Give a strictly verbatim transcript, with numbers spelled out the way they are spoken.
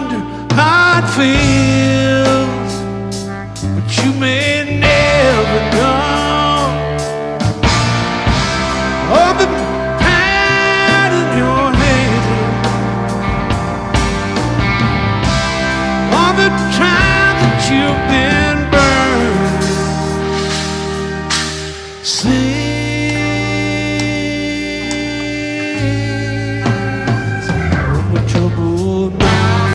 wonder how it feels, but you may never know. All the pain in your head, all the time that you've been burned. Sing